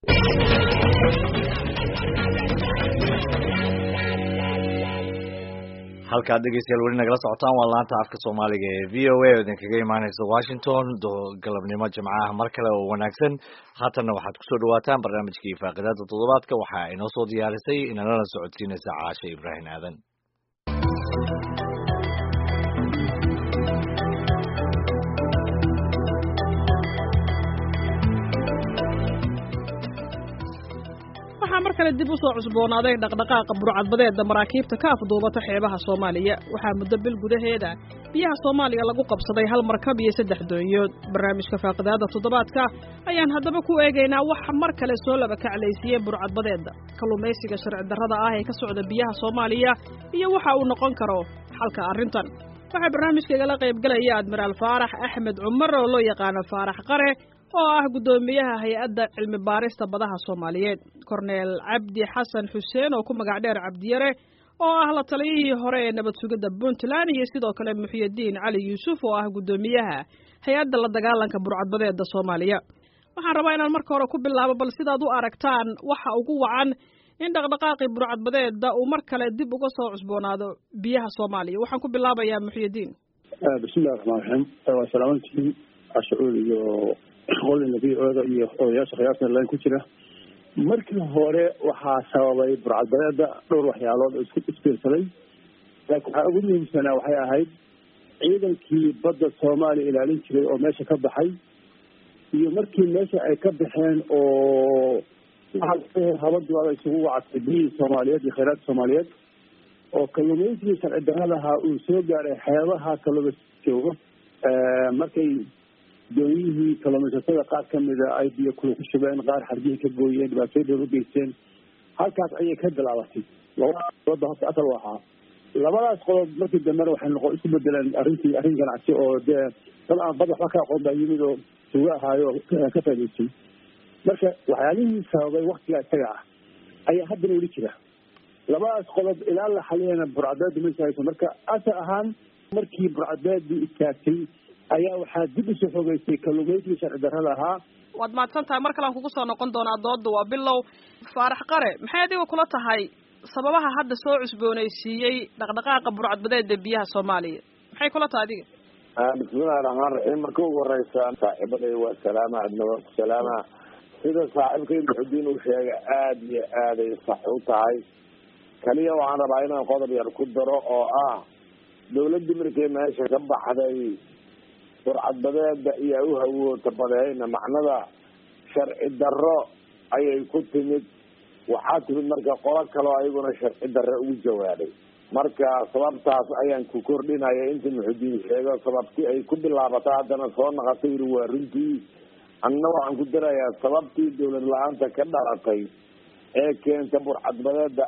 halkaad dhegeystayaal weli nagala socotaan waa laanta afka Soomaaliga ee VOA oo idinkaga imaanaysa Washington galabnimo Jimcaha mar kale oo wanaagsan haatana waxaad ku soo dhawaataan barnaamijkii faaqidaada toddobaadka waxa inoo soo diyaarisay inana socodsiinaysa Caasha Ibrahim Aadan markale dib u soo cusboonaaday dhaqdhaqaaqa burcadbadeeda maraakiibta ka afduubata xeebaha Soomaaliya waxaa muddo bil gudaheeda biyaha Soomaaliya lagu qabsaday hal markab iyo 3 doonyood barnaamijka faaqidaada toddobaadka ayaan haddaba ku eegaynaa waxa mar kale soo laba kaclaysiiyay burcadbadeeda kalluumaysiga sharci darrada ah ee ka socda biyaha Soomaaliya iyo waxa uu noqon karo xalka arrintan waxa barnaamijka la qayb galaya Admiral Faarax Axmed Cumar oo loo yaqaan Faarax Qare oo ah gudoomiyaha hay'adda cilmi baarista badaha Soomaaliyeed Cornel Cabdi Xasan Xuseen oo ku magac dheer Cabdiyare oo ah la taliyihii hore ee nabad sugidda Puntland iyo sidoo kale Muxyidiin Cali Yuusuf oo ah gudoomiyaha hay'adda la dagaalanka burcadbadeeda Soomaaliya waxaan rabaa inaan marka hore ku bilaabo bal sidaad u aragtaan waxa ugu wacan in dhaqdhaqaaqii burcadbadeeda uu mar kale dib uga soo cusboonaado biyaha Soomaaliya waxaan ku bilaabayaa Muxyidiin bismillaahir rahmaanir rahiim wa salaamantii ashuur iyo qolin nabi iyo odayaasha qiyaasna laan ku jira markii hore waxaa sababay burcadbadeeda dhowr waxyaalood oo isku isbiirsaday laakiin waxa ugu muhiimsan waxay ahayd ciidankii badda Soomaaliya ilaalin jiray oo meesha ka baxay iyo markii meesha ay ka baxeen oo habadu ay isugu wacatay biyihii Soomaaliyeed iyo kheyraadka Soomaaliyeed oo kalluumaysiga sharci darrada uu soo gaaray xeebaha kalluumaysiga markay dooniyihii kalluumaysatada qaar ka mida ay biyo ku shubeen qaar xarjihii ka gooyeen dhibaatooyin u geysteen halkaas ayay ka bilaabatay labadaas qodob markii dambe waxay isku bedeleen arrin ganacsi oo dee dad aan bad waxba ka aqoon baa yimid oo suuga ahaayo ka faa'iidaystay marka waxyaalihii sababay waktigaa isaga ah ayaa haddana weli jira labadaas qodob ilaa la xaliyana burcadbadeedu ma istaagayso marka asa ahaan markii burcadbadeedu istaagtay ayaa waxaa dib u soo xogeystay kalluumaysiga sharci darrada ahaa waad mahadsan tahay mar kale aan kugu soo noqon doonaa doodda waa bilow Faarax Qare maxay adiga kula tahay sababaha hadda soo cusboonaysiiyey dhaqdhaqaaqa burcadbadeeda biyaha Soomaaliya maxay kula tahay adiga bismillaahir rahmaanir rahiim marka ugu horeysa saaxiibaday waa salaama adnaba salaama sida saaxiibkay Muxyidiin uu sheegay aad iyo aad ay sax u tahay kaliya waxaan rabaa inaan qodob yar ku daro oo ah dawladda markay meesha ka baxday burcadbadeeda iyo u hawoota badayna macnada sharci darro ayay ku timid waxaa timid marka qolo kale oo ayaguna sharci darro ugu jawaabay marka sababtaas ayaan ku kordhinaya inta Muxyidiin sheego sababtii ay ku bilaabatay haddana soo noqotay waa runtii anna waxaan ku darayaa sababtii dawlad la-aanta ka dhalatay ee keenta burcadbadeeda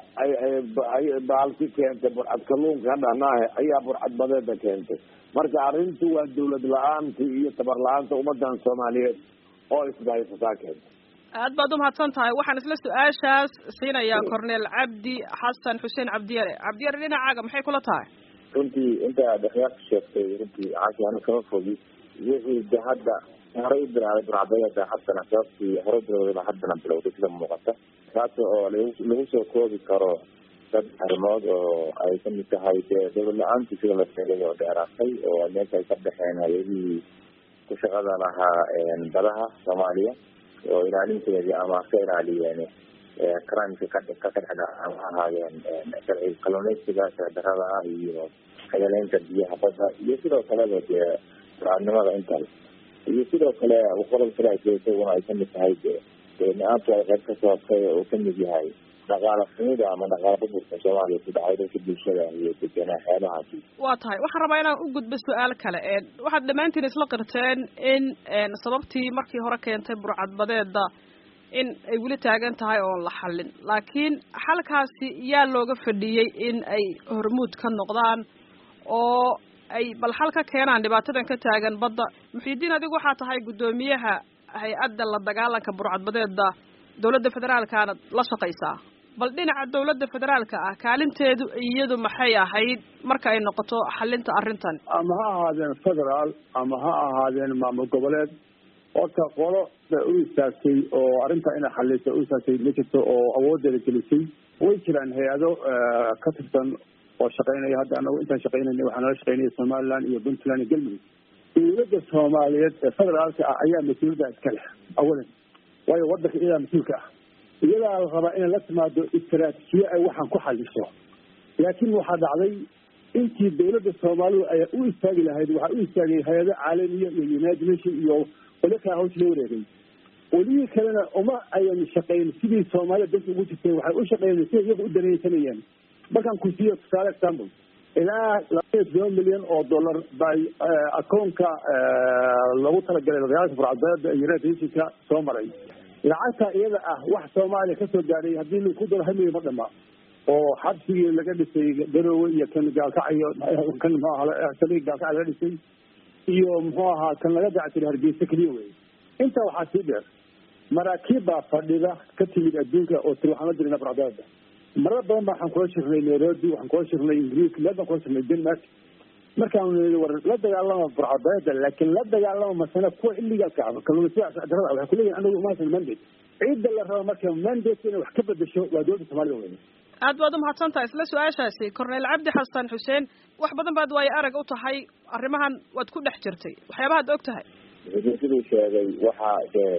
ay baalki keentay burcad kalluunka hadhanaahe ayaa burcadbadeeda keentay marka arrintu waa dawlad la-aantii iyo tabar la-aanta ummadan Soomaaliyeed oo isbahaysataa keentay aad baad u mahadsan tahay waxaan isla su-aashaas siinayaa Cornel Cabdi Xasan Xuseen Cabdiyare dhinacaaga maxay kula tahay runtii inta dhaqaaq sheegtay runtii caashana kama fogi wixii hadda horay bilaabay burcadbadeeda haddana sababtii horay bilowday haddana bilowday sida muuqata taas oo lagu soo koobi karo dad arrimood oo ay ka mid tahay dawlad la-aantii sida la sheegay oo dheeraatay oo meesha ay ka baxeen hay'adihii ku shaqada lahaa badaha Soomaaliya oo ilaalinteedii ama ka ilaaliyeen crimeka ka dhexda ama ahaayeen sharci kalluumaysiga sharci darrada ah iyo xayaleynta biyaha badda iyo sidoo kaleba dee burcadnimada intaas iyo sidoo kale qodob kale ay isaguna ay ka mid tahay maanta ay qayb ka sababtay oo ka mid yahay dhaqaale xumida ama dhaqaale burburka Soomaaliya ku dhacay dadka bulshada iyo deegaanada xeebahaasi waa tahay waxaan rabaa inaan u gudbo su-aal kale waxaad dhammaantiin isla qirteen in sababtii markii hore keentay burcadbadeeda in ay weli taagan tahay oo la xallin laakiin xalkaasi yaa looga fadhiyey in ay hormuud ka noqdaan oo ay bal xal ka keenaan dhibaatadan ka taagan badda Muxyidiin adigu waxaa tahay gudoomiyaha hay'adda la dagaalanka burcadbadeeda dawladda federaalkana la shaqaysaa bal dhinaca dawladda federaalka ah kaalinteedu iyadu maxay ahayd marka ay noqoto xalinta arrintan ama ha ahaadeen federaal ama ha ahaadeen maamul goboleed horta qolo u istaagtay oo arrinta inay xalliso u istaagtay ma jirto oo awoodeeda gelisay way jiraan hay-ado ka tirsan oo shaqaynaya hadda anagu intaan shaqaynayna waxaa nala shaqaynaya somaliland iyo puntland iyo galmudug dowladda soomaaliyeed ee federaalka ah ayaa mas-uuliyadda iska leh awalan waayo wadanka iyadaa mas-uulka ah iyadaa la rabaa inay la timaado istaraatiijiye ay waxaan ku xaliso laakiin waxaa dhacday intii dowladda soomaalidu ay u istaagi lahayd waxaa u istaagay hay-ado caalamiya iyo united nation iyo wali kala hawsha loo wareegay welihii kalena uma ayan shaqayn sidii soomaalida danta ugu jirtay waxay u shaqeeyeen sida iyaga u danaysanayeen markaan ku siiyo tusaale example ilaa 2 milyan oo dollar bay akoonka lagu talagalay magaalada farcadada iyo united nationka soo maray lacagta iyada ah wax soomaaliya kasoo gaadhay haddii lagu daro hamiga ma dhama oo xabsigii laga dhisay garoowe iyo kan gaalkacayo kan muxuu ahaa saldhig gaalkaca laga dhisay iyo muxuu ahaa kan laga dactiray hargeysa keliya wey intaa waxaa sii dheer maraakiib baa fadhida ka timid adduunka oo tiri waxaan la dirina farcadada marar badan ba waxaan kula shirnay nairobi waxaan kula shirnay ingiriiska meel baan kula shirnay denmark markaan niri war la dagaalama farcadada laakiin la dagaalama masana kuwa illegaalka ah kalluumaysiga darada waxay kuleeyihin anagu umahaysan mandate ciidda la rabo marka mandate inay wax ka bedesho waa dowladda soomaalida wey aad baad umahadsan tahay isla su-aashaasi corneel cabdi xasan xuseen wax badan baad waayo arag u tahay arrimahan waad ku dhex jirtay waxyaabahaad og tahay siduu sheegay waxa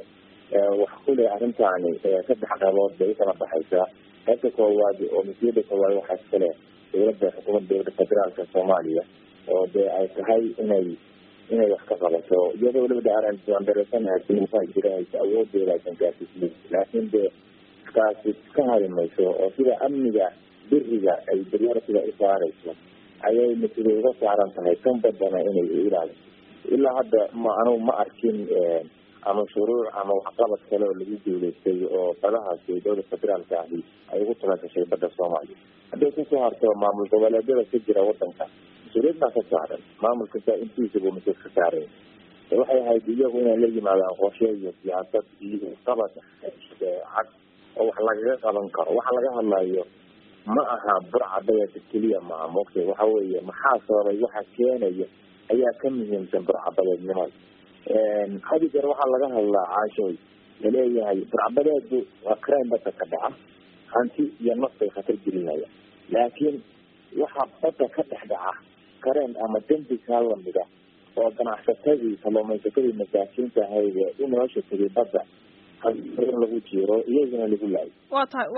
wax kule arrintaani 3 qabood bay kala baxaysaa qaybta koowaad oo mas-uuliyadda koowaad waxaa iskale dowladda xukuumadda dowladda federaalka soomaaliya oo dee ay tahay inay wax ka qabato iyadoo weliba aan dareesanahay sinuusaa jirahaysa awoodeeda aysan gaarsiismin laakiin dee kaasi ka hari mayso oo sida amniga biriga ay daryaarsiga u saarayso ayay mas-uuliyad uga saaran tahay kan badana inay ilaaliso ilaa hadda anugu ma arkin ama shuruuc ama waxqabad kale oo lagu guuleystay oo badahaasi dowladda federaalka ahi ay ugu talagashay badda soomaaliya hadday kasoo harto maamul goboleedyada ka jira wadanka mas-uuliyad baa ka saaran maamul kasta intiisabuu mas-uul ka saaray waxay ahayd iyagu inay la yimaadaan qorshe iyo siyaasad iyo qabad cad oo wax lagaga qaban karo waxa laga hadlayo ma aha burcadayada keliya maaha moogtay waxa weeye maxaa sababay waxa keenaya ayaa ka muhiimsan burcabadeednimada hadi jeer waxaa laga hadlaa caashooy laleeyahay burcabadeedu waa crime badda ka dhaca hanti iyo naf bay khatar gelinaya laakiin waxa badda ka dhex dhaca kareen ama dembi kaa lamida oo ganacsatadii kalluumaysatadii masaakiinta ahayd u nolosha tegay badda lagu jiro iyagana lagu laayo waa tahay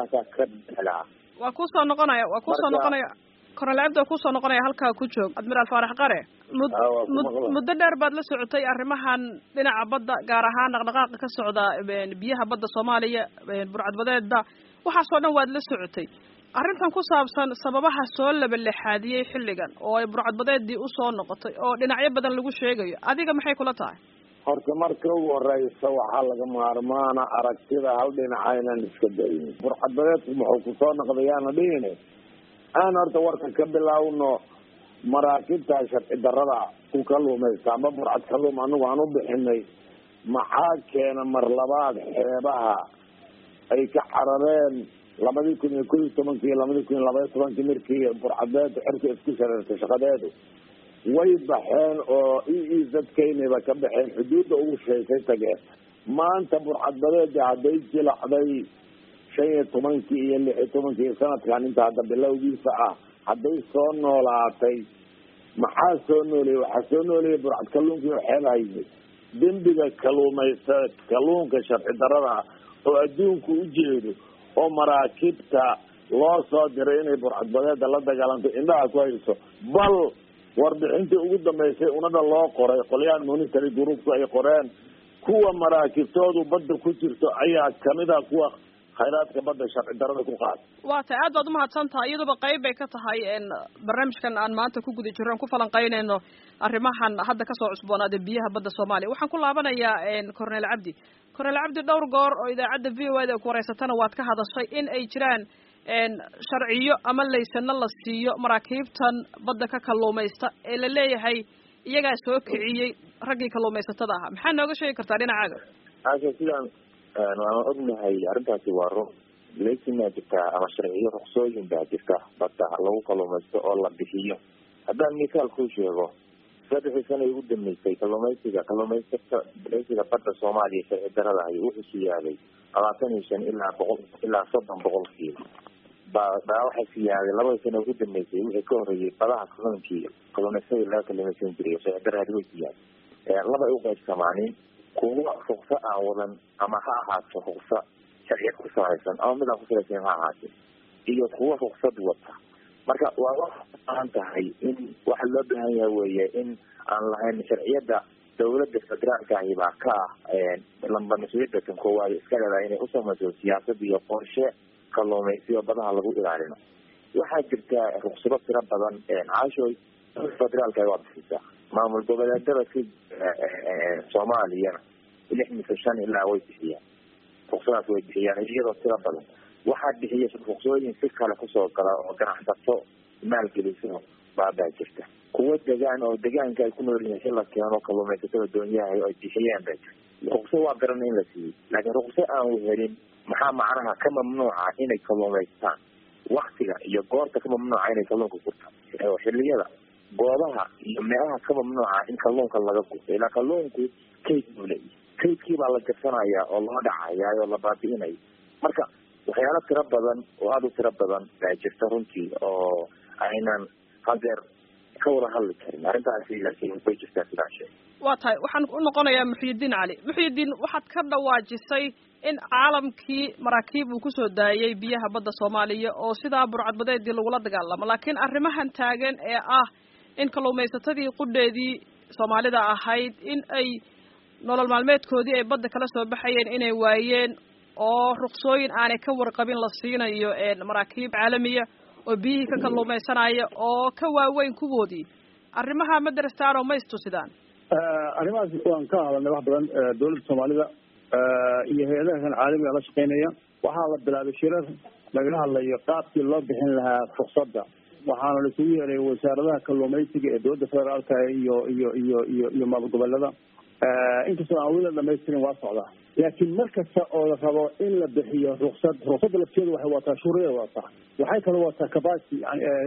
waa kusoo noqonaya corneel cabdi waa kusoo noqonaya halkaa ku joog admiraal faarax qare muddo dheer baad la socotay arrimahan dhinaca badda gaar ahaan dhaqdhaqaaqa ka socda biyaha badda soomaaliya burcadbadeeda waxaasoo dhan waad la socotay arrintan ku saabsan sababaha soo labalexaadiyey xilligan oo ay burcadbadeedii usoo noqotay oo dhinacyo badan lagu sheegayo adiga maxay kula tahay horta marka ugu horeysa waxaa laga maarmaana aragtida hal dhinaca inaan iska dayin burcadbadeedku muxuu kusoo noqdayaana dhihine aan horta warka ka bilaawno maraakiibta sharci darada ku kaluumaysa ama burcad kaluum anagu aan u bixinay maxaa keena mar labaad xeebaha ay ka carareen 2011 iyo 2012 markii burcadeed xirka isku shareertay shaqadeedu way baxeen oo dadkeynaba ka baxeen xuduudda ugu sheekay tageen maanta burcadbadeeda hadday jilacday 15 iyo 16 sanadkan inta hadda bilowgiisa ah hadday soo noolaatay maxaa soo nooleeyay waxaa soo nooleeyay burcad kalluunkii oo xeebaha yimid dembiga kalluumaysa kalluunka sharci darada oo adduunku u jeedo oo maraakiibta loo soo diray inay burcadbadeeda la dagaalanto indhaha ku hayso bal warbixintii ugu dambeysay unada loo qoray qolyahan monitory groupku ay qoreen kuwa maraakiibtoodu badda ku jirto ayaa kamid ah kuwa khayraadka badda sharci darada ku qaad waa tahay aad baad umahadsan tahay iyaduba qayb bay ka tahay barnaamijkan aan maanta ku guda jirro aan ku falanqaynayno arrimahan hadda kasoo cusboonaaday biyaha badda soomaaliya waxaan ku laabanayaa corneel cabdi dhowr goor oo idaacadda v o a ku wareysatana waad ka hadashay in ay jiraan sharciyo ama laysano la siiyo maraakiibtan badda ka kalluumaysta ee la leeyahay iyagaa soo kiciyey raggii kalluumaysatada ahaa maxaa nooga sheegi kartaa dhinacaaga aasha sidaan waan ognahay arrintaasi waa run laysinaa jirtaa ama sharciyo ruqsooyin baa jirta badda lagu kalluumaysto oo la bixiyo haddaan misaal kuu sheego saddexdii sano ugu dambeysay kalluumaysiga badda Soomaaliya sharci darrada ah wuxuu siyaaday 25 ilaa 100 ilaa 30 boqolkiiba baa waxay siyaaday 2 sano ugu dambeysay wixii ka horeeyay badaha kalluumaysiga laga kalluumaysan jiray sharci darrada way siyaaday laba u qaybsamaaneen kuwa ruqsa aan wadan ama ha ahaato ruqsa sharci ku salaysan ama mid aan ku salaysan ha ahaato iyo kuwa ruqsad wata marka waa wax aan tahay in wax loo baahan yahay weeye in aan lahayn sharciyada dawladda federaalka ah baa ka lamba mas'uuliyadda kan koowaad iska leedahay inay u samayso siyaasad iyo qorshe kalluumaysiga badaha lagu ilaalino waxaa jirta ruqsado tiro badan caashoy federaalka ay wadataa maamul goboleedyada Soomaaliya 65 ilaa way bixiyaan ruqsadaas way bixiyaan iyadoo tiro badan waxaa bixiya ruqsooyin si kale kusoo gala oo ganacsato maalgeliso baa jirta kuwa deegaanka ay ku nool yihiin la keeno kalluumaysatada doonyaha ay bixiyaan ruqso waa garan in la siiyo laakiin ruqso aan helin maxaa macnaha ka mamnuuca inay kalluumaystaan waqtiga iyo goorta ka mamnuuca inay kalluunka gurtaan xilliyada goobaha iyo meelaha ka mamnuuca in kalluunka laga gurto ilaa kalluunku kaydkii baa la jabsanaya oo loo dhacaya oo la baabi'inayo marka waxyaalo tiro badan oo aad u tiro badan baa jirta runtii oo aynan hadeer ka wada hadli karin arrintaasi laakiin way jirtaa sidaa shay waa tahay waxaan u noqonayaa Muxyidiin Cali Muxyidiin waxaad ka dhawaajisay in caalamkii maraakiib uu kusoo daayay biyaha badda Soomaaliya oo sidaa burcadbadeedii lagula dagaalamo laakiin arrimahan taagan ee ah in kalluumaysatadii qudheedii Soomaalida ahayd in ay nolol maalmeedkoodii ay badda kala soo baxayeen inay waayeen oo ruqsooyin aanay ka warqabin la siinayo maraakiib caalamiya oo biyihii ka kalluumaysanaya oo ka waaweyn kuwoodii arrimaha madrastaan oo maystusidaan arrimahaas waan ka hadalnay wax badan dawladda Soomaalida iyo hay'adaha kan caalamiga la shaqeynaya waxaa la bilaabay shirar laga hadlayo qaabkii loo bixin lahaa ruqsadda waxaana la isugu yeeray wasaaradaha kalluumaysiga ee dowladda federaalka iyo maamul goboleeda inkastoo aan weli dhamaystirin waa socdaa laakiin markasta oo la rabo in la bixiyo ruqsadda lafteedu waxay wataa shuruudo wataa waxay kala wataa capacity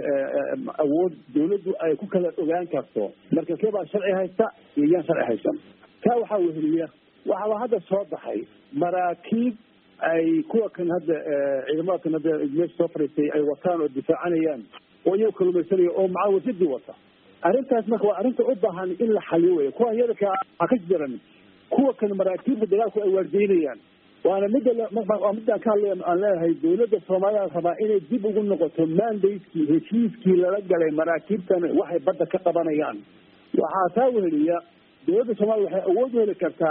awood dawladdu ay ku kala ogaan karto marka keebaa sharci haysta iyo yaan sharci haysan taa waxaa weheliya waxaa hadda soo baxay maraakiib ay kuwa kan hadda ciidamada kan hadda meesha soo fariistay ay wataan oo difaacanayaan oo iyagu kalluumaysanaya oo macaawisadii wata arrintaas marka waa arrinta u baahan in la xaliyo wey kuwa iyada ka jiran kuwa kan maraakiibta dagaalku ay waardeynayaan waana midaan ka hadlay aan leeyahay dawladda Soomaaliya rabaa inay dib ugu noqoto mandatekii heshiiskii lala galay maraakiibtan waxay badda ka qabanayaan waxaa taa weheliya dawladda Soomaaliya waxay awood u heli kartaa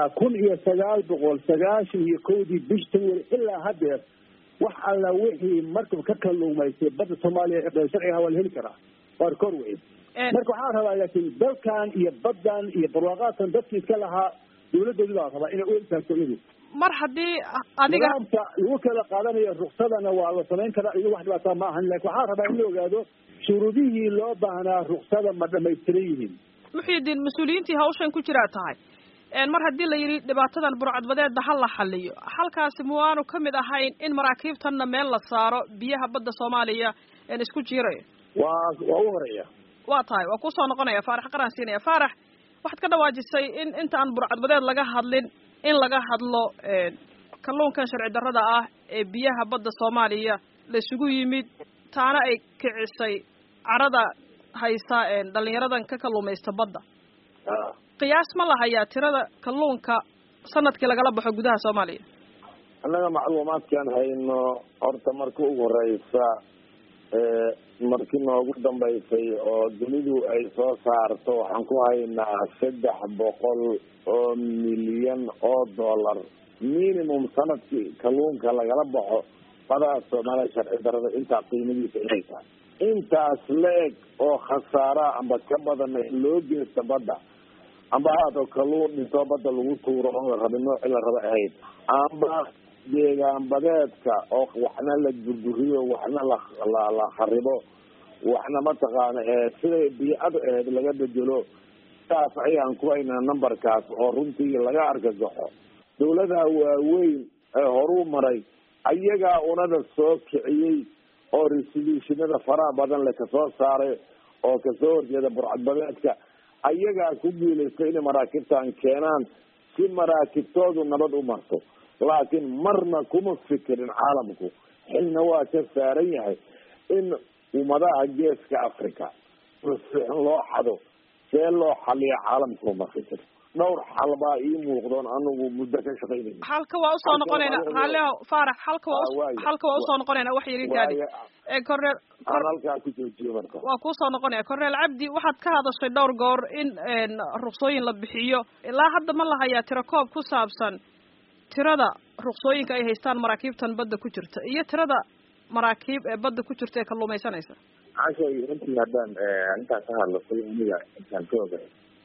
1991 bishii ilaa haddeer wax alla wixii markab ka kalluumaysay badda Soomaaliya ee sharciga waa la heli karaa waa kor weyn marka waxaa rabaa laakiin dalkan iyo baddan iyo barwaaqaadkan dadkii iska lahaa dawladdeedu baa rabaa inay u iltaagto iyadu mar haddii adiga lagu kala qaadanayo ruqsadana waa la samayn karaa iyo wax dhibaataa ma ahan laakiin waxaa rabaa in la ogaado shuruudihii loo baahnaa ruqsada ma dhamaystiran yihiin Muxyidiin mas-uuliyiintii hawshan ku jiraa tahay mar haddii la yidhi dhibaatadan burcadbadeedda ha la xaliyo halkaasi muwaanu ka mid ahayn in maraakiibtanna meel la saaro biyaha badda Soomaaliya isku jiirayo waa u horeeya waa tahay waa ku soo noqonaya Faarax qaran siinaya Faarax waxaad ka dhawaajisay in inta aan burcadbadeed laga hadlin in laga hadlo kalluunkan sharci darrada ah ee biyaha badda Soomaaliya la isugu yimid taana ay kicisay carada haysta dhalinyaradan ka kalluumaysta badda qiyaas ma lahayaa tirada kalluunka sanadkii lagala baxo gudaha Soomaaliya annaga macluumaadkan hayno horta marka ugu horeysa markii noogu dambeysay oo dunidu ay soo saarto waxaan ku haynaa 300 oo milyan oo dollar minimum sanadkii kalluunka lagala baxo badaha Soomaaliya sharci darrada intaa qiimadiisa inay tahay intaas leeg oo khasaara amba ka badan loo geysta badda amba hada kalluun intoo badda lagu tuuro oo la rabo nooci la rabo ahayd amba deegaan badeedka oo waxna la burburiyo waxna la kharibo waxna mataqaana sida biicadu ahayd laga bedelo taas ayaan ku haynaa numberkaas oo runtii laga argagaxo dawladaha waaweyn ee horu maray ayagaa unada soo kiciyey oo resolutionada faraha badan le kasoo saaray oo kasoo horjeeda burcadbadeedka ayagaa ku guulaystay inay maraakiibtan keenaan si maraakibtoodu nabad u marto. laakiin marna kuma fikirin caalamku, xilna waa ka saaran yahay in ummadaha geeska Africa sixin loo xado see loo xaliya caalamku ma fikir. dhowr xal baa ii muuqdoon anagu muddo ka shaqaynayna. halka waa usoo noqonayna Raaleho Faarax, halka waa usoo noqonayna wax yiri gaadi korneel halka ku joojiyo marka waa ku soo noqonaya. Korneel Cabdi, waxaad ka hadashay dhowr goor in ruqsooyin la bixiyo, ilaa hadda ma la hayaa tiro koob ku saabsan tirada ruqsooyinka ay haystaan maraakiibtan badda ku jirta iyo tirada maraakiib ee badda ku jirta ee kalluumaysanaysa? cashay runtii haddaan intaan ka hadlo aniga intaan ka ogay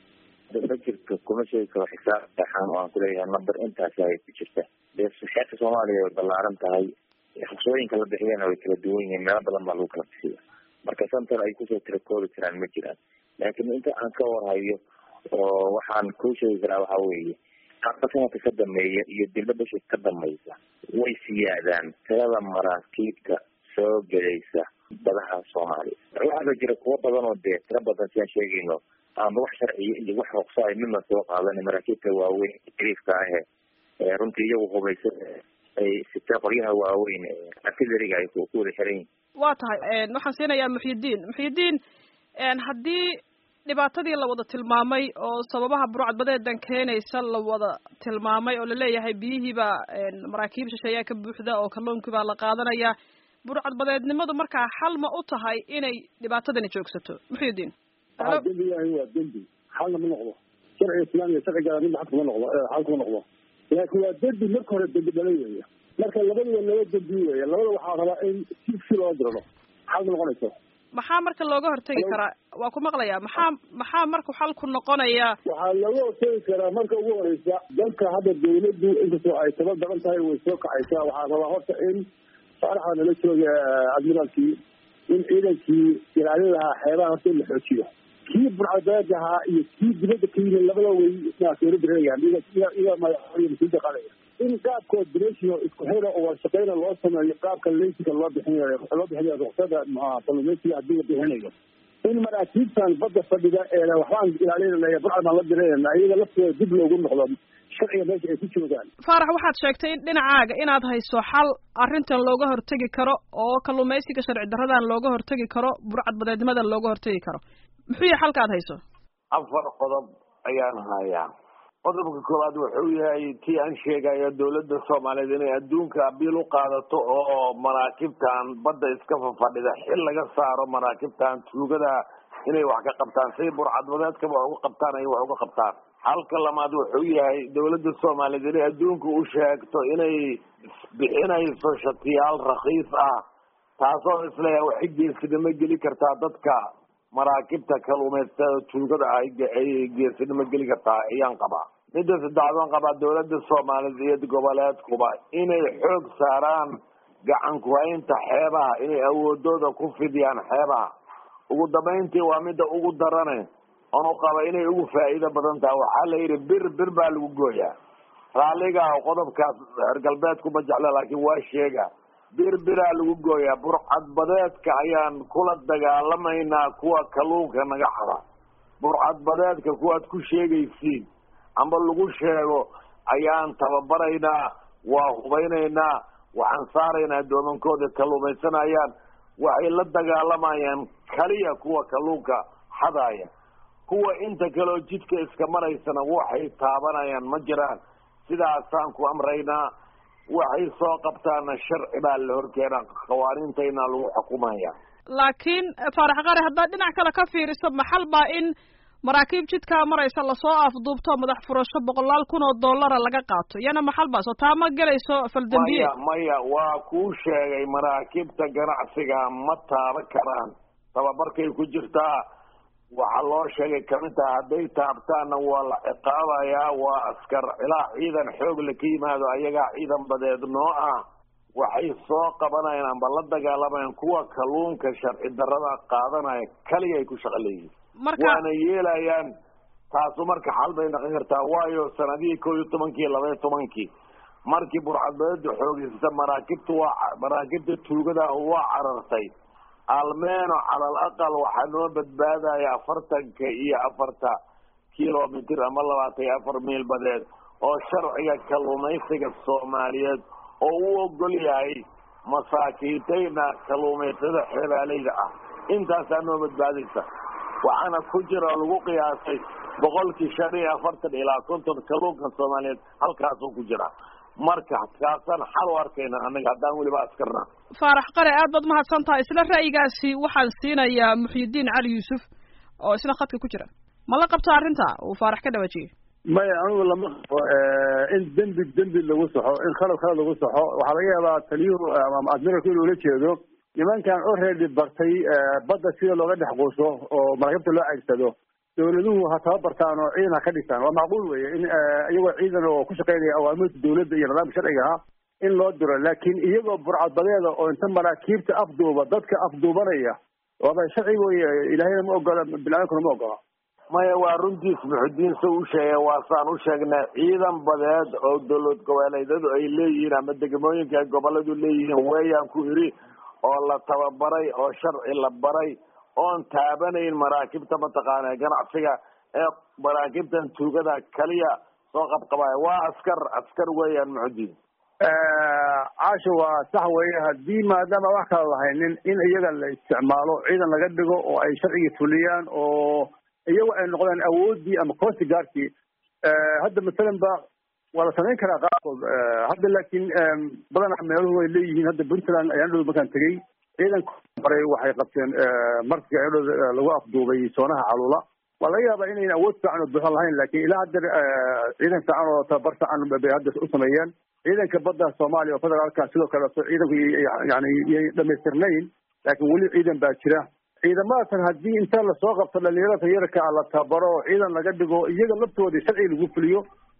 ma jirto kuma sheegi karo xisaab saxan oo aan kuleeyahay number intaas ay ku jirta. dee xeerka Soomaaliya way ballaaran tahay, ruqsooyinka la bixiyana way kala duwan yihiin, meelo badan baa lagu kala bixiya, marka santar ay kusoo tirakoobi karaan ma jiraan. laakiin inta aan ka warhayo oo waxaan kuu sheegi karaa waxaa weeye hadda sanadka ka dambeeya iyo dilba bisha ka dambaysa way siyaadaan tirada maraakiibta soo gelaysa badaha Soomaaliya. waxaa jira kuwo badan oo dee tiro badan si aan sheegayno ama wax sharciyo iyo wax ruqso ay midna soo qaadan maraakiibta waaweyn tiriifka ah ee runtii iyagu hubaysan ay sita qoryaha waaweyn artilleriga ay ku wada xiran yihiin. waa tahay waxaan siinayaa Muxyidiin haddii dhibaatadii la wada tilmaamay oo sababaha burcadbadeedan keenaysa la wada tilmaamay oo laleeyahay biyihiiba maraakiib shisheeyaa ka buuxda oo kalluunkii baa la qaadanaya, burcadbadeednimadu markaa xal ma u tahay inay dhibaatadani joogsato? Muxyidiin dembi yahay waa dembi, xalna ma noqdo. sharciga islaamiga sharciga mid xad kuma noqdo, xal kuma noqdo. laakiin waa dembi marka hore dembi dhalay weeye. marka labadaba laba dembi weeye, labada waxaa rabaa in si loo dirano, xal ma noqonayso. maxaa marka looga hortegi karaa? waa ku maqlayaa. maxaa marka xalku noqonaya? waxaa looga hortegi karaa marka ugu horeysa dalka hadda dawladdu inkastoo ay taba daran tahay way soo kacaysaa. waxaa rabaa horta in faaraxa nala jooga admiraalkii in ciidankii ilaalin lahaa xeebaha horta in la xoojiyo. kii burcadbadeed ahaa iyo kii dibadda ka yimid labada way naasoola diranayaan iga masuulda qaadaya. in qaabka operation isku xira oo shaqeyna loo sameeyo, qaabka leysiga loo bixinayo ruqsada kalluumaysiga haddii la bixinayo. in maraakiibtan badda fadhida ee waxbaan ilaalinaya burcad baan la diranayna iyaga laftooda dib loogu noqdo sharciga meesha ay ku joogaan. Faarax, waxaad sheegtay in dhinacaaga inaad hayso xal arrintan looga hortegi karo oo kalluumaysiga sharci darradan looga hortegi karo, burcadbadeednimadan looga hortegi karo. muxuu yahay xalka aad hayso? 4 qodob ayaan hayaa. qodobka koowaad wuxuu yahay tii aan sheegayo dawladda Soomaaliyeed inay adduunka abiil u qaadato oo maraakiibtan badda iska fadhida xil laga saaro, maraakiibtan tuugada inay wax ka qabtaan si burcadbadeedka wax uga qabtaan ay wax uga qabtaan. halka lamaad wuxuu yahay dawladda Soomaaliyeed inay adduunka u sheegto inay bixinayso shatiyaal raqiis ah, taasoo isleeyahay waxay geesinimo geli kartaa dadka maraakibta kalluumaysatada tuugada ay geesinimo geli kartaa ayaan qabaa. midda saddexaad waan qabaa dawladda Soomaaliyeed iyo goboleedkuba inay xoog saaraan gacan ku haynta xeebaha, inay awoodooda ku fidiyaan xeebaha. ugu dambeyntii waa midda ugu darane oon u qaba inay ugu faa'iido badan tahay. waxaa la yidhi bir baa lagu gooyaa. raalliga qodobkaas reer galbeedku ma jecla, laakiin waa sheega biraa lagu gooyaa. burcadbadeedka ayaan kula dagaalamaynaa kuwa kalluunka naga xada. burcadbadeedka kuwaad ku sheegaysiin amba lagu sheego ayaan tababaraynaa, waa hubeynaynaa, waxaan saaraynaa doomankooda kalluumaysanayaan. waxay la dagaalamayaan kaliya kuwa kalluunka xadaya. kuwa inta kaleo jidka iska maraysana waxay taabanayaan ma jiraan. sidaasaan ku amraynaa. waxay soo qabtaana sharci baa la horkeenaa, qawaaniintayna lagu xukumaya. laakiin Faarax Qare, haddaad dhinac kale ka fiiriso, maxal baa in maraakiib jidkaa maraysa lasoo afduubto madax furasho $100,000 laga qaato? iyana maxal baa soo taa ma gelayso faldambiye? maya waa kuu sheegay, maraakiibta ganacsiga ma taaban karaan. tababarkay ku jirtaa. waxaa loo sheegay kamid taha hadday taabtaanna waa la ciqaabayaa. waa askar ilaa ciidan xoog la ka yimaado ayagaa ciidan badeed noo ah. waxay soo qabanayaan amba la dagaalamayaan kuwa kalluunka sharci darrada qaadanaya kaliya ay ku shaqo leeyihiin. waana yeelayaan. taasu marka xal bay noqon kartaa. waayo sanadihii 11 12 markii burcadbadeedu xoogaysta maraakiibta tuugada waa carartay. almeeno cala alaqal waxaa noo badbaadaya 44 kilomitr ama 24 miil badeed oo sharciga kalluumaysiga Soomaaliyeed oo uu ogol yahay masaakiintayna kalluumaysatada xeebaaleyda ah intaasaa noo badbaadaysa waxaana ku jira lagu qiyaasay 45 ilaa 50 kalluunka Soomaaliyeed halkaasoo ku jira marka kaasan xal u arkayna anaga haddaan weliba askarna faarax qare aad baad mahadsantahay isla ra'yigaasi waxaan siinayaa Muxyidiin Cali Yuusuf oo isna khadka ku jira ma la qabto arrinta uu faarax ka dhawaajiyay maya anigu lama qabo in dembi lagu saxo in khalad lagu saxo waxaa laga yaabaa taliyuhu ama admiralku inuu la jeedo nimankan already bartay badda sida looga dhex quuso oo maraakiibta loo adeegsado dawladuhu ha tababartaan oo ciidan ha ka dhigtaan waa macquul weeye in iyagoo ciidan oo ku shaqeynaya awaamirta dawladda iyo nidaamka sharciga ah in loo diro laakiin iyagoo burcadbadeeda oo inta maraakiibta afduuba dadka afduubanaya waaba sharci weeye ilaahayna ma ogola biniaadamkuna ma ogola maya waa runtiis Muxyidiin soo u sheegay waa saan u sheegnay ciidan badeed oo dawlad goboleedyadu ay leeyihiin ama degmooyinka goboladu leeyihiin weeyaan ku iri oo la tababaray oo sharci la baray oon taabanayn maraakiibta mataqaana ganacsiga ee maraakiibtan tuugada kaliya soo qabqabaya waa askar weeyaan Muxyidiin caasho waa sax weeye haddii maadaama wax kala lahaynin in iyaga la isticmaalo ciidan laga dhigo oo ay sharcigii fuliyaan oo iyagu ay noqdaan awoodii ama coast guardkii hadda masalan ba waa la samayn karaa qaarkood hadda laakiin badanaa meeluhu ay leeyihiin hadda Puntland ayaan dhow markaan tegey ciidanka baray waxay qabteen markii ay dhow lagu afduubay soonaha calula waa laga yaabaa inayna awood fiican oo buuxan lahayn laakiin ilaa hadda ciidan fiican oo tababar fiican bay hadda u sameeyeen ciidanka badda Soomaaliya oo federaalka sidoo kale ciidanku yani dhamaystirnayn laakiin weli ciidan baa jira ciidamadaas haddii inta la soo qabto dhalinyarada yarka la tabaro ciidan laga dhigo iyaga laftooda sharci lagu fuliyo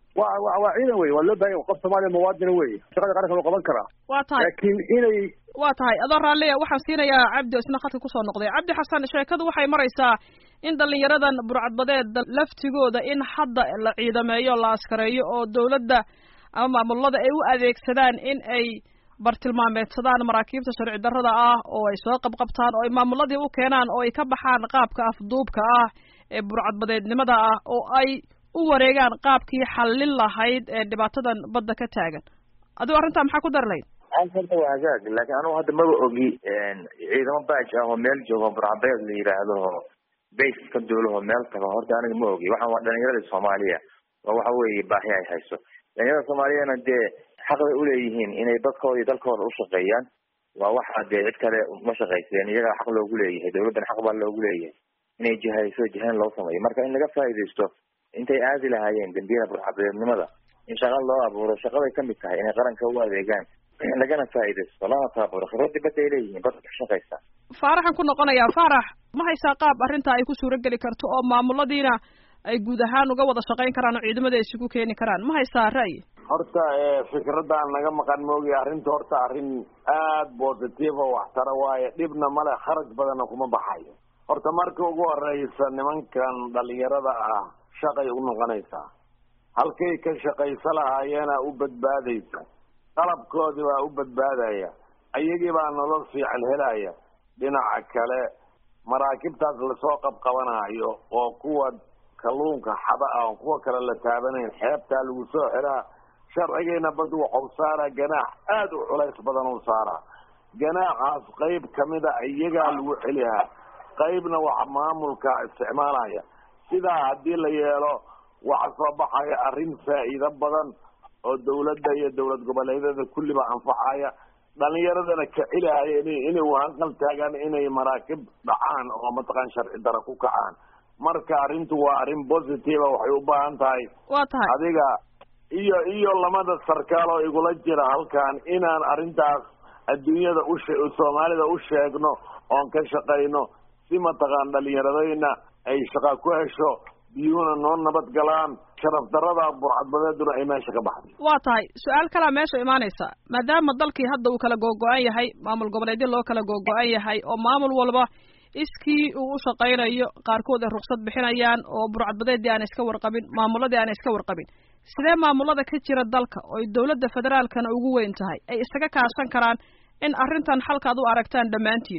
waa ciidan weeye waa loo baahan yahay qof Soomaaliya muwaadin weeye shaqada qaranka loo qaban karaa waa tahay laakiin inay waa tahay adoo raalliya waxaan siinayaa Cabdi isna khadka ku soo noqday Cabdi Xasan sheekadu waxay maraysaa in dhalinyaradan burcadbadeed laftigooda in hadda la ciidameeyo la askareeyo oo dawladda ama maamulada ay u adeegsadaan in ay bartilmaameedsadaan maraakiibta sharci darrada ah oo ay soo qabqabtaan oo ay maamuladii u keenaan oo ay ka baxaan qaabka afduubka ah ee burcadbadeednimada ah oo ay u wareegaan qaabkii xallin lahayd ee dhibaatadan badda ka taagan adigu arrintaa maxaa ku darlayd horta waa hagaag laakiin anugu hadda maba ogi ciidamo baaj ah oo meel joogo burcadbadeed la yidhaahdo base ka duulaho meel tago horta aniga ma ogi waxaan waa dhalinyarada Soomaaliya waa waxa weeye baahi ay hayso dhalinyarada Soomaaliyana dee xaq bay u leeyihiin inay dadkooda iyo dalkooda u shaqeeyaan waa waxa dee cid kale ma shaqaysteen iyaga xaq loogu leeyahay dawladdan xaq baa loogu leeyahay inay jihayn loo sameeyo marka in laga faa'iidaysto intay aadi lahaayeen dambiyada burcadbadeednimada in shaqa loo abuuro shaqaday kamid tahay inay qaranka u adeegaan lagana faa'iidaysto lana tababaro khibrad dibadda ay leeyihiin dadka ka shaqaysa faaraxan ku noqonayaa faarax ma haysaa qaab arrintaa ay ku suurageli karto oo maamuladiina ay guud ahaan uga wada shaqayn karaan oo ciidamada ay isugu keeni karaan ma haysaa ra'yi horta fikradaan naga maqan moogi arrinta horta arrin aad positive oo waxtara waaye dhibna male kharaj badanna kuma baxayo horta marka ugu horeysa nimankan dhalinyarada ah shaqay u noqonaysaa halkay ka shaqaysa lahaayeena u badbaadaysa qalabkoodii baa u badbaadaya ayagii baa nolol fiican helaya dhinaca kale maraakiibtaas lasoo qabqabanayo oo kuwa kalluunka xada ah oo kuwa kale la taabanayn xeebtaa lagu soo xiraa sharcigeena bad wuxuu saaraa ganaax aad u culays badan uu saaraa ganaaxaas qayb kamida iyagaa lagu celiyaa qaybna waxa maamulka isticmaalaya sidaa haddii la yeelo waxa soo baxaya arrin faa'iido badan oo dawladda iyo dawlad goboleedyada kulliba anfacaya dhalinyaradana ka celihaya inay waanqal taagaan inay maraakib dhacaan oo mataqaan sharci dara ku kacaan marka arrintu waa arrin positive waxay u baahan tahay waa tahay adiga iyo lamada sarkaal oo igula jira halkan inaan arrintaas adduunyada Soomaalida u sheegno oon ka shaqayno si mataqaan dhalinyaradayna ay shaqa ku hesho biyuuna noo nabad galaan sharaf darrada burcadbadeeduna ay meesha ka baxday waa tahay su-aal kalaa meesha imaanaysa maadaama dalkii hadda uu kala googo-an yahay maamul goboleedyo loo kala googo-an yahay oo maamul walba iskii uu u shaqaynayo qaarkood ay ruqsad bixinayaan oo burcadbadeedii aan iska warqabin maamuladii aan iska warqabin sidee maamulada ka jira dalka oo ay dawladda federaalkana ugu weyn tahay ay isaga kaashan karaan in arrintan xalkaad u aragtaan dhammaantiin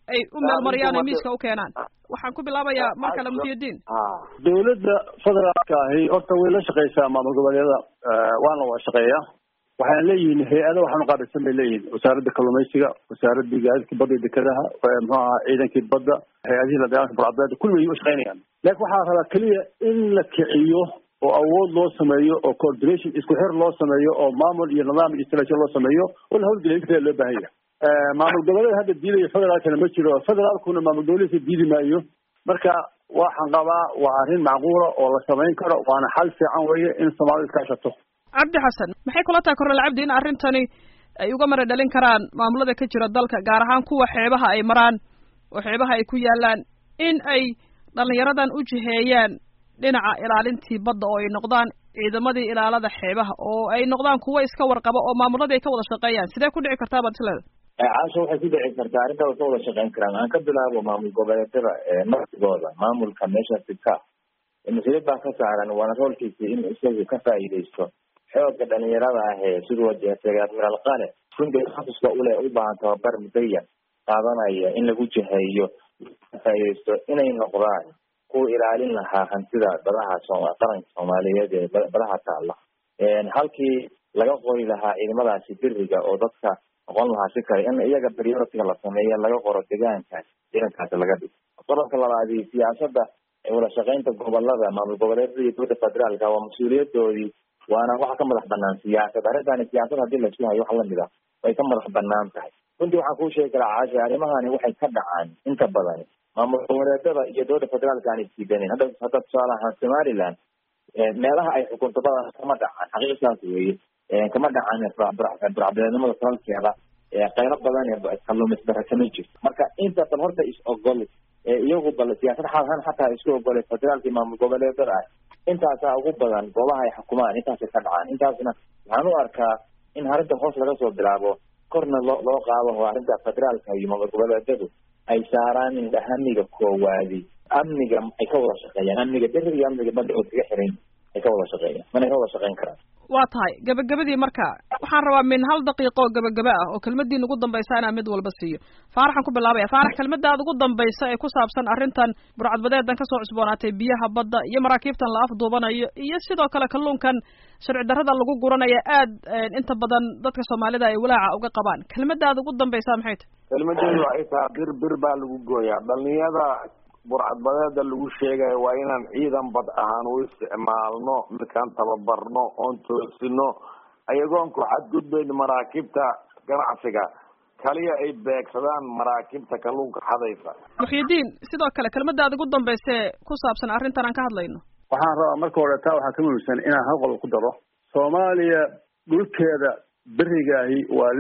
ay u meelmariyaan oo miiska u keenaan. waxaan ku bilaabayaa mar kale Muxyidiin. dawladda federaalka ahi horta way la shaqeysaa maamul goboleedyada waana wada shaqeeyaa waxaan leeyihiin hay-ada waxaan uqaabilsan bay leeyihiin wasaaradda kalluumaysiga wasaaradda gaadiidka badda iyo dekedaha muxuu ahaa ciidankii badda hay-adihii la dagaalanka burcadbeeda kulli way u shaqeynayaan laakiin waxaa rabaa keliya in la kiciyo oo awood loo sameeyo oo coordination isku xir loo sameeyo oo maamul iyo nidaam iyo istiraatiiji loo sameeyo oo la hawlgeliyo inta loo baahan yahay maamul goboleed hadda diidayo federaalkana ma jiro federaalkuna maamul goboleedka diidi maayo marka waxaan qabaa waa arrin macquula oo la samayn karo waana xal fiican weeye in Soomaalidu iska hashato Cabdi Xasan maxay kula tahay Korneyl Cabdi in arrintani ay uga mara dhalin karaan maamulada ka jira dalka gaar ahaan kuwa xeebaha ay maraan oo xeebaha ay ku yaalaan in ay dhalinyaradan u jiheeyaan dhinaca ilaalintii badda oo ay noqdaan ciidamadii ilaalada xeebaha oo ay noqdaan kuwa iska warqaba oo maamulada ay ka wada shaqeeyaan sidee ku dhici kartaa baad isleedahay caasho waxay ku dhici kartaa arrinta way ka wada shaqeyn karaan aan ka bilaabo maamul goboleedyada naftigooda maamulka meeshaasi ka mas-uuliyad baa ka saaran waana roolkiisa in isagu ka faa'iidaysto xoogga dhalinyarada ah ee siduu wajahatay admiral qale runtii xafiska ule u baahan tababar mudaya qaadanaya in lagu jiheeyo ka faa'iidaysto inay noqdaan kuwa ilaalin lahaa hantida badaha qaranka Soomaaliyeed ee badaha taala halkii laga qori lahaa ciidamadaasi biriga oo dadka aqoon lahaa si kale in iyaga priority la sameeyo laga qoro deegaankaas ciidankaas laga dhigo qodobka labaad siyaasadda wada shaqeynta gobolada maamul goboleedyada iyo dowladda federaalka waa mas'uuliyadoodii waana waxa ka madax banaan siyaasad arrintan siyaasad hadii la isku hayo wax la mid ah way ka madax banaan tahay runtii waxaan kuu sheegi karaa caasha arrimahani waxay ka dhacaan inta badan maamul goboleedyada iyo dowladda federaalka aan isdiidanin hadda tusaale ahaan Somaliland meelaha ay xukunto badan kama dhacaan xaqiiqaas weeye kama dhacaan burcadbeednimada salkeeda qaylo badan ee kalluumaysi darro kama jirto marka inta badan horta is ogol iyagu bal siyaasad xalan xataa isku ogolay federaalka iyo maamul goboleedyada intaasaa ugu badan goobaha ay xukumaan intaasay ka dhacaan intaasna waxaan u arkaa in arrinta hoos laga soo bilaabo korna loo qaado oo arrinta federaalka iyo maamul goboleedyadu ay saaraan in amniga koowaadi amniga ay ka wada shaqeeyaan amniga beriga iyo amniga badda oo kaga xiran ay ka wada shaqeeyaan mana ka wada shaqeyn karaan waa tahay gabagabadii marka waxaan rabaa min hal daqiiqo oo gabagaba ah oo kelmadii ugu dambaysa inaan mid walba siiyo faaraxan ku bilaabaya faarax kelmadaada ugu dambaysa ee ku saabsan arrintan burcadbadeedan ka soo cusboonaatay biyaha badda iyo maraakiibtan la afduubanayo iyo sidoo kale kalluunkan sharci darrada lagu guranayo aad inta badan dadka Soomaalida ay walaaca uga qabaan kelmadaada ugu dambaysa maxay tahay kelmadeedu waxay tahay bir baa lagu gooyaa dhalinyada burcadbadeeda lagu sheegayo waa inaan ciidan bad ahaan u isticmaalno markaan tababarno oon toosino ayagoon ku xadgudbayn maraakiibta ganacsiga kaliya ay beegsadaan maraakiibta kalluunka xadaysa Muxyidiin sidoo kale kelmadaada ugu dambaysa ku saabsan arrintan aan ka hadlayno waxaan rabaa marka hore taa waxaa ka muhiimsan inaan hal qodob ku daro Soomaaliya dhulkeeda berigaahi waa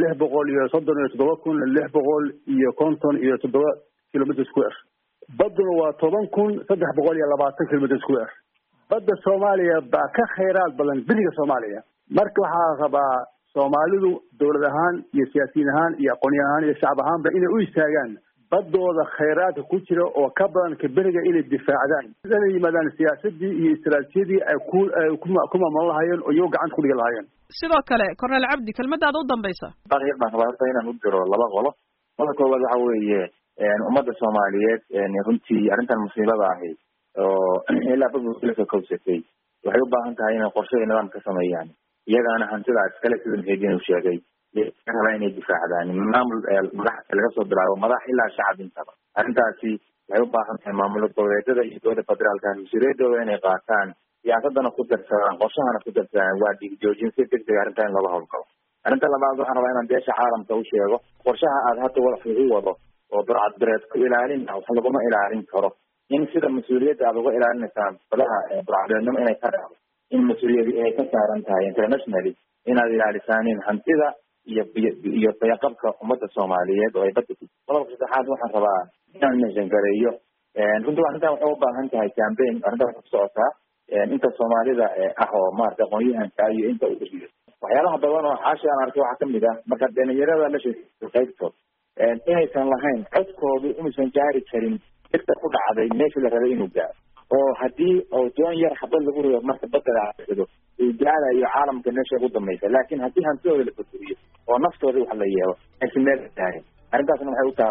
637,657 kilometer square baduna waa 10,320 kilometer square badda Soomaaliya baa ka kheyraad badan beriga Soomaaliya marka waxaa rabaa Soomaalidu dawlad ahaan iyo siyaasiyiin ahaan iyo aqoon ahaan iyo shacab ahaanba inay u istaagaan badooda kheyraadka ku jira oo ka badan ka beriga inay difaacdaan inay yimaadaan siyaasadii iyo istiraatiijiyadii ay ku maamulan lahaayeen oo iyagu gacanta ku dhigi lahaayeen sidoo kale Korneyl Cabdi kelmadaada u dambaysa baqiyad baan rabaa inaan u diro laba qolo qolka koowaad waxa weeye ummadda Soomaaliyeed runtii arrintan musiibada ahi oo ilaa badda ka kowsatay waxay u baahan tahay inay qorshe iyo nidaam ka sameeyaan iyagaana hantidaas kale sida Muxyidiin uu sheegay rabaa inay difaacdaan maamul madaxda laga soo bilaabo madax ilaa shacab intaba arrintaasi waxay u baahan tahay maamul goboleedyada iyo dowladda federaalka mas-uuliyadooda inay qaataan siyaasadana ku darsadaan qorshahana ku darsadaan waa dhiigjoojin si degdeg arrintan in looga howlgalo arrinta labaad waxaan rabaa inaan beesha caalamka u sheego qorshaha aad hadda wax ugu wado oo burcadbereed ku ilaalin wax laguma ilaalin karo in sida mas-uuliyadda aad uga ilaalinaysaan badaha burcadbeednimo inay ka dhacdo in mas-uuliyadi ay ka saaran tahay internationally inaad ilaalisaanin hantida iyo fayaqabka ummadda Soomaaliyeed oo ay badda ku qodobka saddexaad waxaan rabaa inaan meeshan gareeyo runtii arrintan waxay u baahan tahay campaign arrintan ku socotaa inta Soomaalida ah oo maaragtay aqoon-yahanka iyo inta u dhigay waxyaalaha badan oo xaashi aan arkay waxaa kamid ah marka dhalinyarada la sheegay qaybtood inaysan lahayn codkoodu inuusan gaari karin dadka ku dhacday meeshii la rabay inuu gaaro oo haddii oo doon yar xabad lagu rido marka badda la caafido uu gaarayo caalamka meesha ugu dambaysa laakiin haddii hantidooda la badburiyo oo naftooda wax la yeelo aysan meel gaarin arrintaasna waxay u taallaa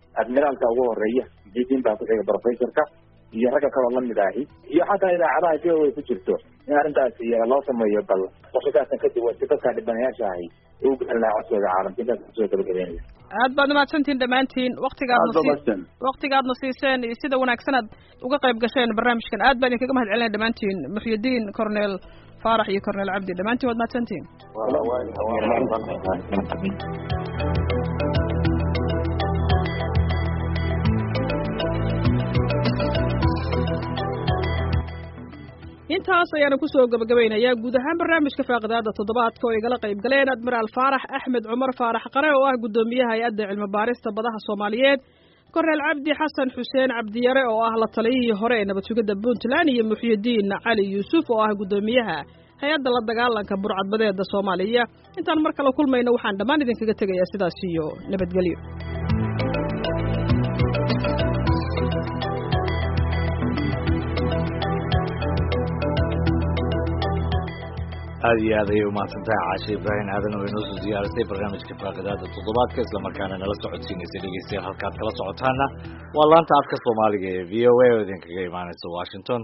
admiraalka ugu horeeya jidin baa ku xiga professorka iyo ragga kaloo lamid ahi iyo xataa idaacadaha VOA ku jirto in arrintaasi loo sameeyo bal qoshadaasna kadib si dadka dhibanayaasha ahi u garan lahaa codkooda caalamka intaas kusoo gabagabeynaya aad baad mahadsantihiin dhammaantiin waktigaadna siiseen iyo sida wanaagsan aad uga qayb gasheen barnaamijkan aad baan idinkaga mahad celinaya dhammaantiin Muxyidiin Cornel Faarax iyo Cornel Cabdi dhammaantiin waad mahadsantihiin intaas ayaanu kusoo gabagabaynayaa guud ahaan barnaamijka faaqidaada toddobaadka oo igala qayb galeen admiraal Faarax Axmed Cumar Faarax Qare oo ah gudoomiyaha hay'adda cilmi baarista badaha Soomaaliyeed Cornel Cabdi Xasan Xuseen Cabdiyare oo ah la taliyihii hore ee nabad sugidda Puntland iyo Muxyidiin Cali Yuusuf oo ah gudoomiyaha hay'adda la dagaalanka burcadbadeeda Soomaaliya intaan mar kale kulmayno waxaan dhammaan idinkaga tegayaa sidaas iyo nabadgelyo aad iyo aad ayay umahadsantahay Caashe Ibrahim aadan oo inoo soo ziyaaratay barnaamijka faaqidaada toddobaadka isla markaana nala socodsiinaysa dhegeystayaal halkaad kala socotaana waa laanta afka Soomaaliga ee VOA oo idinkaga imaanaysa Washington